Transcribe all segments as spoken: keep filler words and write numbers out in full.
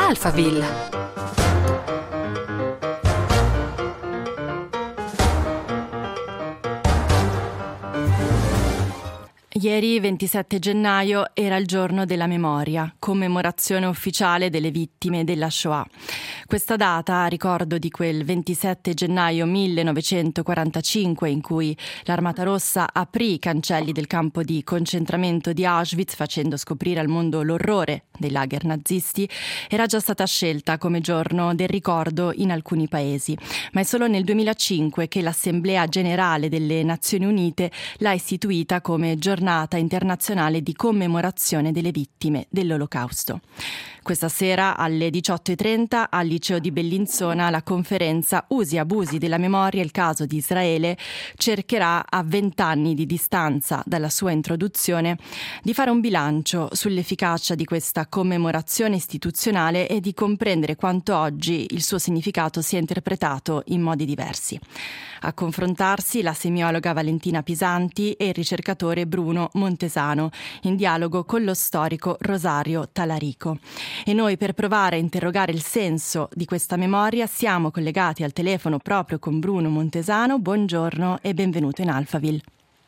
Alphaville. Ieri, ventisette gennaio, era il giorno della memoria, commemorazione ufficiale delle vittime della Shoah. Questa data, a ricordo di quel ventisette gennaio millenovecentoquarantacinque in cui l'Armata Rossa aprì i cancelli del campo di concentramento di Auschwitz facendo scoprire al mondo l'orrore dei lager nazisti, era già stata scelta come giorno del ricordo in alcuni paesi. Ma è solo nel duemilacinque che l'Assemblea Generale delle Nazioni Unite l'ha istituita come giornata internazionale di commemorazione delle vittime dell'Olocausto. Questa sera alle diciotto e trenta al Liceo di Bellinzona la conferenza Usi e abusi della memoria, il caso di Israele, cercherà a vent'anni di distanza dalla sua introduzione di fare un bilancio sull'efficacia di questa commemorazione istituzionale e di comprendere quanto oggi il suo significato sia interpretato in modi diversi. A confrontarsi la semiologa Valentina Pisanti e il ricercatore Bruno Montesano, in dialogo con lo storico Rosario Talarico. E noi, per provare a interrogare il senso di questa memoria, siamo collegati al telefono proprio con Bruno Montesano. Buongiorno e benvenuto in Alphaville.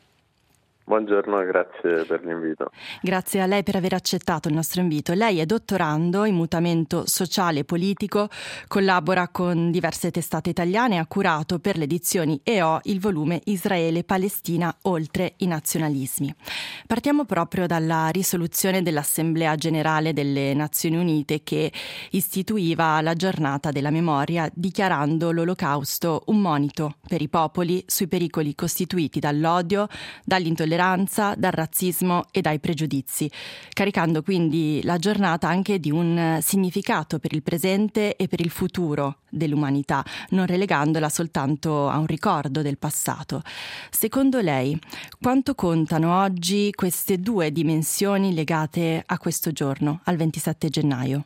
Buongiorno, grazie per l'invito. Grazie a lei per aver accettato il nostro invito. Lei è dottorando in mutamento sociale e politico, collabora con diverse testate italiane e ha curato per le edizioni E O il volume Israele-Palestina oltre i nazionalismi. Partiamo proprio dalla risoluzione dell'Assemblea Generale delle Nazioni Unite che istituiva la giornata della memoria dichiarando l'Olocausto un monito per i popoli sui pericoli costituiti dall'odio, dall'intolleranza, dal razzismo e dai pregiudizi, caricando quindi la giornata anche di un significato per il presente e per il futuro dell'umanità, non relegandola soltanto a un ricordo del passato. Secondo lei, quanto contano oggi queste due dimensioni legate a questo giorno, al ventisette gennaio?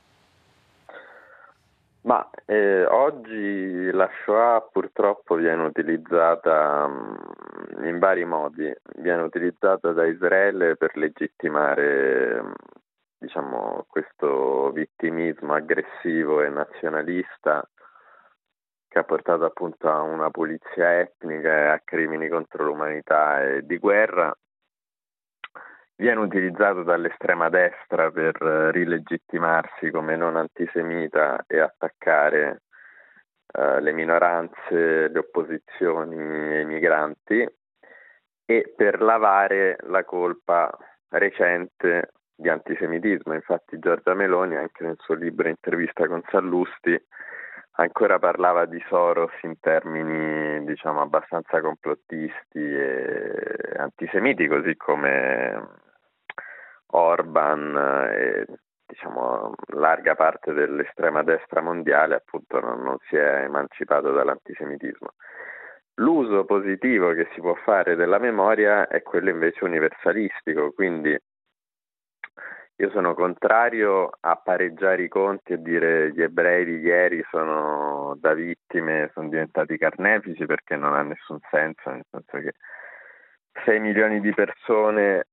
Ma eh, oggi la Shoah purtroppo viene utilizzata mh, in vari modi, viene utilizzata da Israele per legittimare mh, diciamo, questo vittimismo aggressivo e nazionalista che ha portato appunto a una pulizia etnica e a crimini contro l'umanità e di guerra. Viene utilizzato dall'estrema destra per rilegittimarsi come non antisemita e attaccare uh, le minoranze, le opposizioni e i migranti e per lavare la colpa recente di antisemitismo. Infatti Giorgia Meloni, anche nel suo libro Intervista con Sallusti, ancora parlava di Soros in termini, diciamo, abbastanza complottisti e antisemiti, così come Orban e diciamo larga parte dell'estrema destra mondiale appunto non, non si è emancipato dall'antisemitismo. L'uso positivo che si può fare della memoria è quello invece universalistico, quindi io sono contrario a pareggiare i conti e dire gli ebrei di ieri sono da vittime, sono diventati carnefici, perché non ha nessun senso, nel senso che sei milioni di persone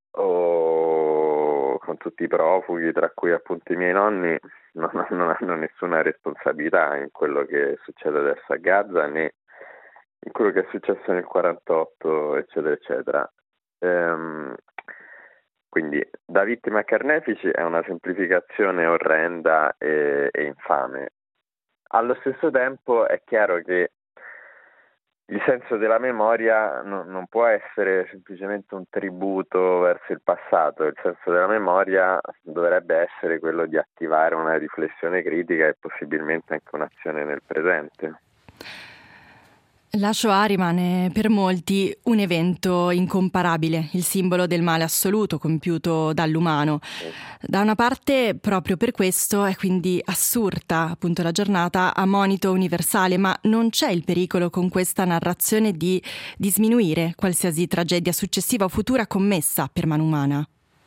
o con tutti i profughi, tra cui appunto i miei nonni, non, non hanno nessuna responsabilità in quello che succede adesso a Gaza né in quello che è successo nel quarantotto, eccetera, eccetera. Ehm, quindi da vittime a carnefici è una semplificazione orrenda e, e infame. Allo stesso tempo è chiaro che il senso della memoria no, non può essere semplicemente un tributo verso il passato. Il senso della memoria dovrebbe essere quello di attivare una riflessione critica e possibilmente anche un'azione nel presente. La Shoah rimane per molti un evento incomparabile, il simbolo del male assoluto compiuto dall'umano. Da una parte, proprio per questo, è quindi assurda appunto la giornata a monito universale, ma non c'è il pericolo con questa narrazione di, di sminuire qualsiasi tragedia successiva o futura commessa per mano umana?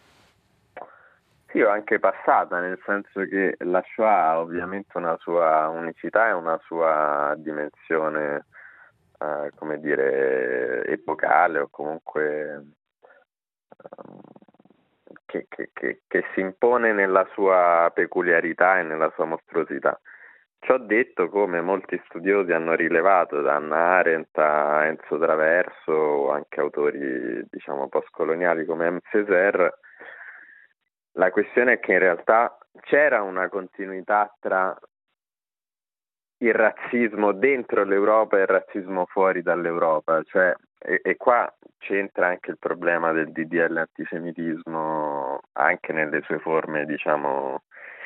Sì, o anche passata, nel senso che la Shoah ha ovviamente una sua unicità e una sua dimensione Uh, come dire, epocale o comunque um, che che, che, che, che si impone nella sua peculiarità e nella sua mostruosità. Ciò detto, come molti studiosi hanno rilevato, da Hannah Arendt a Enzo Traverso, o anche autori, diciamo, postcoloniali come M. Césaire, la questione è che in realtà c'era una continuità tra il razzismo dentro l'Europa e il razzismo fuori dall'Europa, cioè, e, e qua c'entra anche il problema del D D L antisemitismo, anche nelle sue forme, diciamo,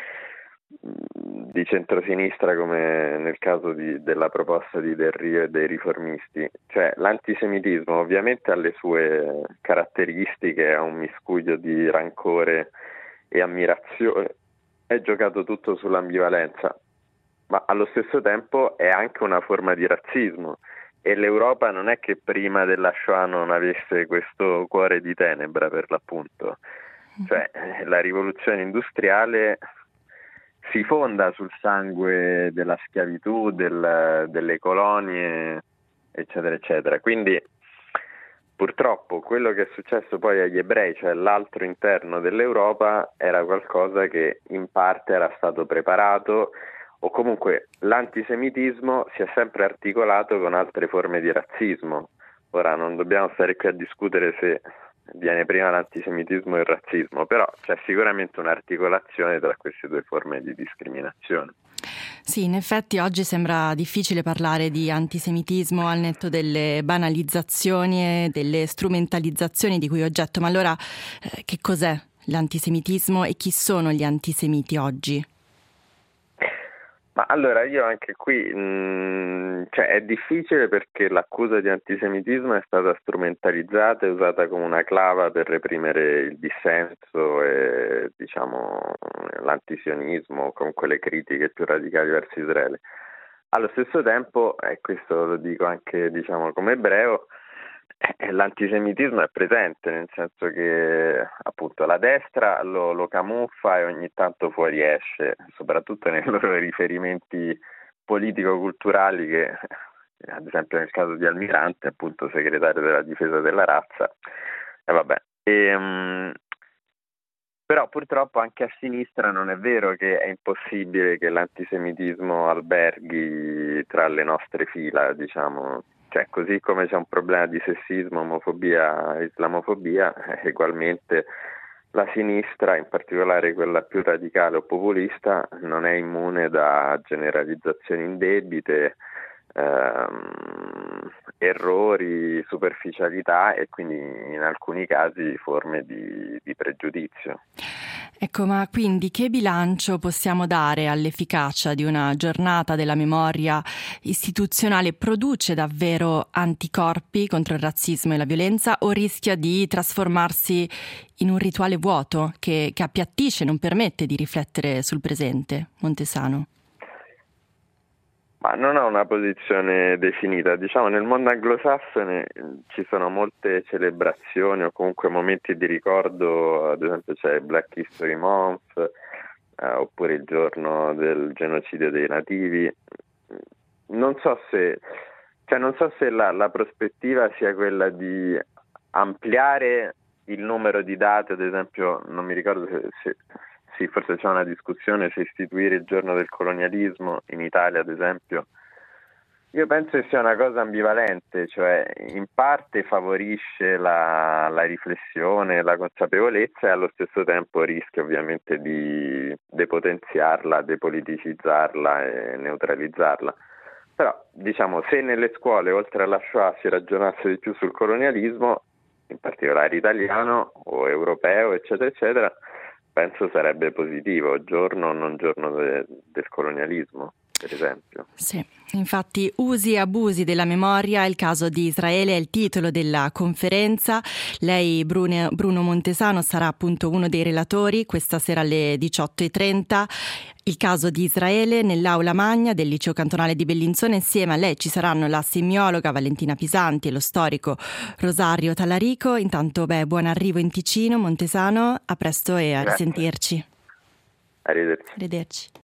di centrosinistra, come nel caso di, della proposta di Del Rio e dei riformisti. Cioè, l'antisemitismo ovviamente ha le sue caratteristiche, ha un miscuglio di rancore e ammirazione, è giocato tutto sull'ambivalenza, ma allo stesso tempo è anche una forma di razzismo, e l'Europa non è che prima della Shoah non avesse questo cuore di tenebra, per l'appunto. Cioè, la rivoluzione industriale si fonda sul sangue della schiavitù, del, delle colonie, eccetera, eccetera. Quindi, purtroppo, quello che è successo poi agli ebrei, cioè l'altro interno dell'Europa, era qualcosa che in parte era stato preparato, o comunque l'antisemitismo si è sempre articolato con altre forme di razzismo. Ora non dobbiamo stare qui a discutere se viene prima l'antisemitismo e il razzismo, però c'è sicuramente un'articolazione tra queste due forme di discriminazione. Sì, in effetti oggi sembra difficile parlare di antisemitismo al netto delle banalizzazioni e delle strumentalizzazioni di cui è oggetto, ma allora eh, che cos'è l'antisemitismo e chi sono gli antisemiti oggi? Ma allora io anche qui, mh, cioè è difficile perché l'accusa di antisemitismo è stata strumentalizzata e usata come una clava per reprimere il dissenso e, diciamo, l'antisionismo, comunque le critiche più radicali verso Israele. Allo stesso tempo, e questo lo dico anche, diciamo, come ebreo, eh, l'antisemitismo è presente, nel senso che appunto la destra lo, lo camuffa e ogni tanto fuoriesce, soprattutto nei loro riferimenti politico-culturali che, ad esempio nel caso di Almirante, appunto segretario della difesa della razza, e vabbè. E, um, però purtroppo anche a sinistra non è vero che è impossibile che l'antisemitismo alberghi tra le nostre fila, diciamo. Cioè, così come c'è un problema di sessismo, omofobia, islamofobia, ugualmente la sinistra, in particolare quella più radicale o populista, non è immune da generalizzazioni indebite, ehm, errori, superficialità e quindi in alcuni casi forme di, di pregiudizio. Ecco, ma quindi che bilancio possiamo dare all'efficacia di una giornata della memoria istituzionale? Produce davvero anticorpi contro il razzismo e la violenza o rischia di trasformarsi in un rituale vuoto che, che appiattisce e non permette di riflettere sul presente? Montesano. Ma non ho una posizione definita, diciamo nel mondo anglosassone ci sono molte celebrazioni o comunque momenti di ricordo, ad esempio c'è Black History Month eh, oppure il giorno del genocidio dei nativi. Non so se, cioè non so se la, la prospettiva sia quella di ampliare il numero di date, ad esempio non mi ricordo se, se Sì, forse c'è una discussione se istituire il giorno del colonialismo in Italia, ad esempio. Io penso che sia una cosa ambivalente, cioè in parte favorisce la, la riflessione, la consapevolezza e allo stesso tempo rischia ovviamente di depotenziarla, depoliticizzarla e neutralizzarla. Però, diciamo, se nelle scuole, oltre alla Shoah, si ragionasse di più sul colonialismo, in particolare italiano o europeo, eccetera, eccetera, penso sarebbe positivo, giorno o non giorno de, del colonialismo, per esempio. Sì, infatti usi e abusi della memoria, il caso di Israele è il titolo della conferenza. Lei, Bruno, Bruno Montesano, sarà appunto uno dei relatori questa sera alle diciotto e trenta. Il caso di Israele nell'aula magna del liceo cantonale di Bellinzona. Insieme a lei ci saranno la semiologa Valentina Pisanti e lo storico Rosario Tallarico. Intanto, beh, buon arrivo in Ticino, Montesano, a presto e a Grazie. risentirci. Arrivederci. Arrivederci.